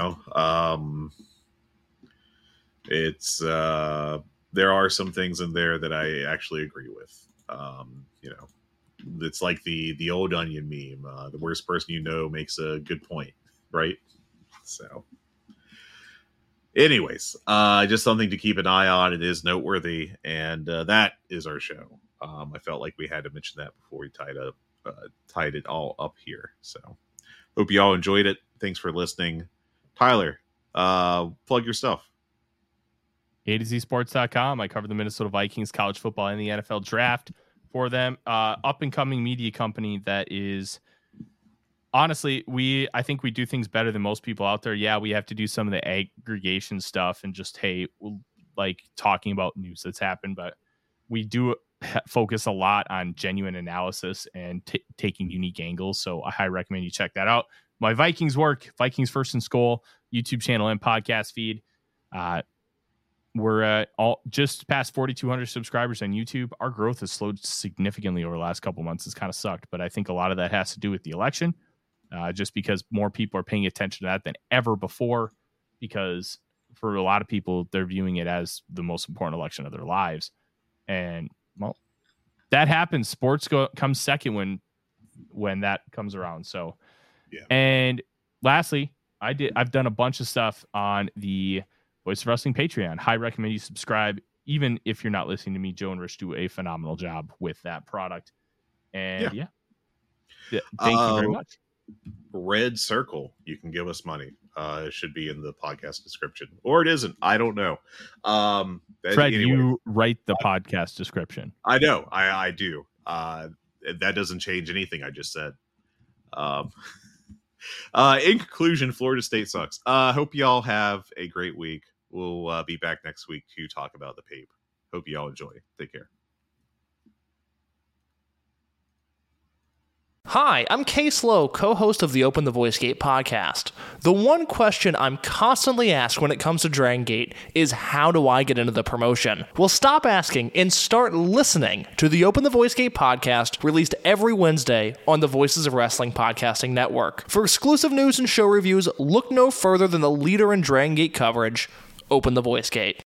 It's there are some things in there that I actually agree with. It's like the old Onion meme. The worst person makes a good point, right? So. Anyways, just something to keep an eye on. It is noteworthy, and that is our show. I felt like we had to mention that before we tied it all up here. So, hope you all enjoyed it. Thanks for listening. Tyler, plug your stuff. A2ZSports.com. I cover the Minnesota Vikings, college football, and the NFL draft for them. Up and coming media company that is. Honestly, I think we do things better than most people out there. Yeah, we have to do some of the aggregation stuff and just, talking about news that's happened. But we do focus a lot on genuine analysis and taking unique angles. So I highly recommend you check that out. My Vikings work, Vikings First and Skol, YouTube channel and podcast feed. We're all just past 4,200 subscribers on YouTube. Our growth has slowed significantly over the last couple months. It's kind of sucked, but I think a lot of that has to do with the election. Just because more people are paying attention to that than ever before, because for a lot of people, they're viewing it as the most important election of their lives. And, well, that happens. Sports comes second when that comes around. So, yeah. And lastly, I've done a bunch of stuff on the Voice of Wrestling Patreon. Highly recommend you subscribe, even if you're not listening to me. Joe and Rich do a phenomenal job with that product. And, yeah. Thank you very much. Red Circle, you can give us money. It should be in the podcast description, or it isn't. I don't know. Fred, you write the podcast description. I know. I do. That doesn't change anything I just said. In conclusion, Florida State sucks. Hope y'all have a great week. We'll be back next week to talk about the PAPE. Hope y'all enjoy. Take care. Hi, I'm Case Lowe, co-host of the Open the Voice Gate podcast. The one question I'm constantly asked when it comes to Dragon Gate is, how do I get into the promotion? Well, stop asking and start listening to the Open the Voice Gate podcast, released every Wednesday on the Voices of Wrestling Podcasting Network. For exclusive news and show reviews, look no further than the leader in Dragon Gate coverage, Open the Voice Gate.